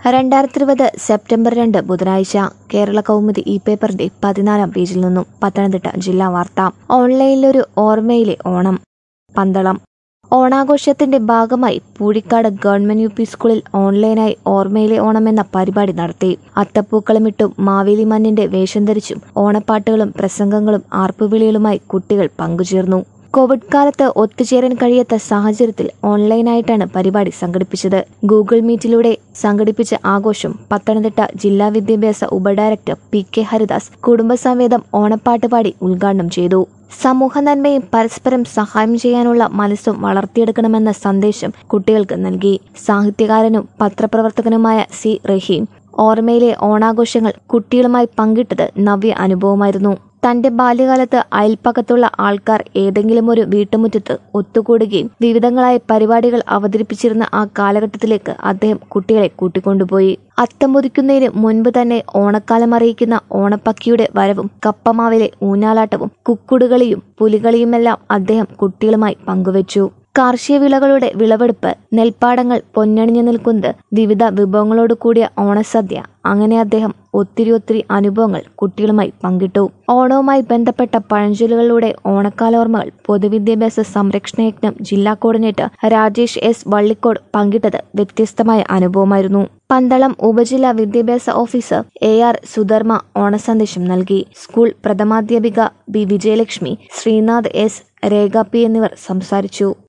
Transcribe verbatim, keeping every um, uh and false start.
രണ്ടായിരത്തി ഇരുപത് സെപ്റ്റംബർ രണ്ട് ബുധനാഴ്ച കേരള കൗമുദി ഇ പേപ്പറിന്റെ പതിനാലാം പേജിൽ നിന്നും പത്തനംതിട്ട ജില്ലാ വാർത്ത. ഓൺലൈനിലൊരു ഓർമ്മയിലെ ഓണം. പന്തളം ഓണാഘോഷത്തിന്റെ ഭാഗമായി പൂഴിക്കാട് ഗവൺമെന്റ് യു പി സ്കൂളിൽ ഓൺലൈനായി ഓർമ്മയിലെ ഓണം എന്ന പരിപാടി നടത്തി. അത്തപ്പൂക്കളമിട്ടും മാവേലി മഞ്ഞിന്റെ വേഷം ധരിച്ചും ഓണപ്പാട്ടുകളും പ്രസംഗങ്ങളും ആർപ്പുവിളികളുമായി കുട്ടികൾ പങ്കുചേർന്നു. കോവിഡ് കാലത്ത് ഒത്തുചേരാൻ കഴിയാത്ത സാഹചര്യത്തിൽ ഓൺലൈനായിട്ടാണ് പരിപാടി സംഘടിപ്പിച്ചത്. ഗൂഗിൾ മീറ്റിലൂടെ സംഘടിപ്പിച്ച ആഘോഷം പത്തനംതിട്ട ജില്ലാ വിദ്യാഭ്യാസ ഉപഡയറക്ടർ പി കെ ഹരിദാസ് കുടുംബസമേതം ഓണപ്പാട്ട് പാടി ഉദ്ഘാടനം ചെയ്തു. സമൂഹ നന്മയും പരസ്പരം സഹായം ചെയ്യാനുള്ള മനസ്സും വളർത്തിയെടുക്കണമെന്ന സന്ദേശം കുട്ടികൾക്ക് നൽകി. സാഹിത്യകാരനും പത്രപ്രവർത്തകനുമായ സി റഹീം ഓർമ്മയിലെ ഓണാഘോഷങ്ങൾ കുട്ടികളുമായി പങ്കിട്ടത് നവ്യ അനുഭവമായിരുന്നു. തന്റെ ബാല്യകാലത്ത് അയൽപ്പക്കത്തുള്ള ആൾക്കാർ ഏതെങ്കിലും ഒരു വീട്ടുമുറ്റത്ത് ഒത്തുകൂടുകയും വിവിധങ്ങളായ പരിപാടികൾ അവതരിപ്പിച്ചിരുന്ന ആ കാലഘട്ടത്തിലേക്ക് അദ്ദേഹം കുട്ടികളെ കൂട്ടിക്കൊണ്ടുപോയി. അത്തമുദിക്കുന്നതിന് മുൻപ് തന്നെ ഓണക്കാലം അറിയിക്കുന്ന ഓണപ്പക്കിയുടെ വരവും കപ്പമാവിലെ ഊഞ്ഞാലാട്ടവും കുക്കുടുകളിയും പുലികളിയുമെല്ലാം അദ്ദേഹം കുട്ടികളുമായി പങ്കുവച്ചു. കാർഷിക വിളകളുടെ വിളവെടുപ്പ്, നെൽപ്പാടങ്ങൾ പൊന്നണിഞ്ഞു നിൽക്കുന്നത്, വിവിധ വിഭവങ്ങളോട് കൂടിയ ഓണസദ്യ, അങ്ങനെ അദ്ദേഹം ഒത്തിരി ഒത്തിരി അനുഭവങ്ങൾ കുട്ടികളുമായി പങ്കിട്ടു. ഓണവുമായി ബന്ധപ്പെട്ട പഴഞ്ചൊല്ലുകളിലൂടെ ഓണക്കാലോർമ്മകൾ പൊതുവിദ്യാഭ്യാസ സംരക്ഷണ യജ്ഞം ജില്ലാ കോർഡിനേറ്റർ രാജേഷ് എസ് വള്ളിക്കോട് പങ്കിട്ടത് വ്യത്യസ്തമായ അനുഭവമായിരുന്നു. പന്തളം ഉപജില്ലാ വിദ്യാഭ്യാസ ഓഫീസർ എ ആർ സുധർമ്മ ഓണസന്ദേശം നൽകി. സ്കൂൾ പ്രഥമാധ്യാപിക B Vijayalakshmi, Sreenath S, Rekha P എന്നിവർ സംസാരിച്ചു.